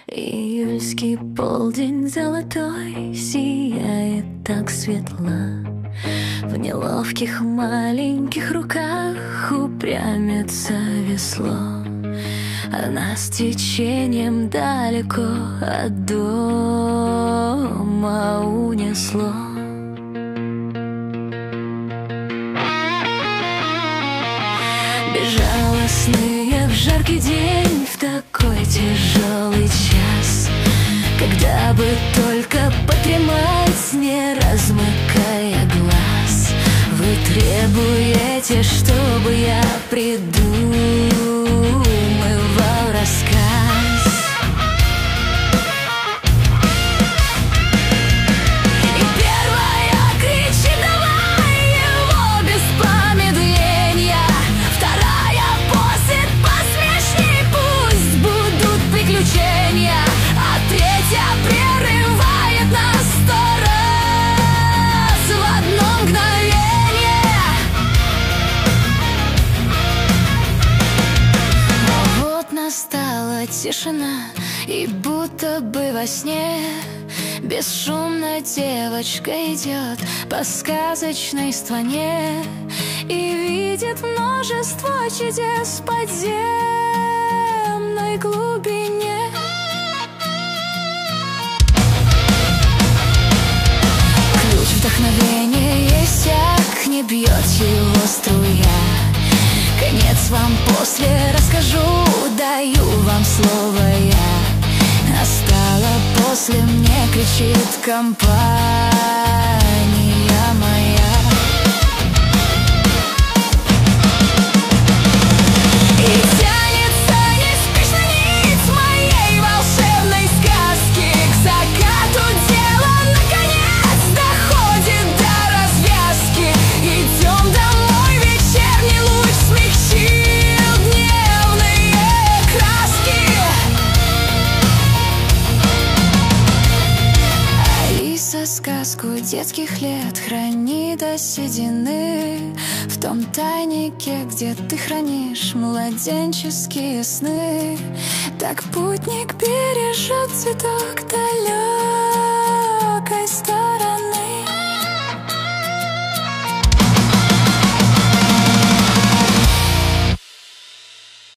Июльский полдень золотой сияет так светло. В неловких маленьких руках упрямится весло, а нас течением далеко от дома унесло. Безжалостные в жаркий день, в такой тяжелый час, когда бы только подремать, не размыкая глаз. Вы требуете, чтобы я придумывал рассказ. И первая кричит: давай его без промедления. Вторая просит: посмешней, пусть будут приключения. А третья прерывает нас 100 раз в одно мгновение. Но вот настала тишина, и будто бы во сне бесшумно девочка идет по сказочной стране и видит множество чудес в подземной глубине. Ключ вдохновения иссяк, не бьет его струя. Конец вам после расскажу, даю вам слово я. Настала после, мне кричит компания моя. И тянется неспешно нить моей волшебной сказки к закату. Дело наконец доходит до развязки. Идем домой, вечерний луч смягчил дневные краски. Алиса сказку детских лет хранит до седины в том тайнике, где ты хранишь младенческие сны. Так путник бережет цветок долины.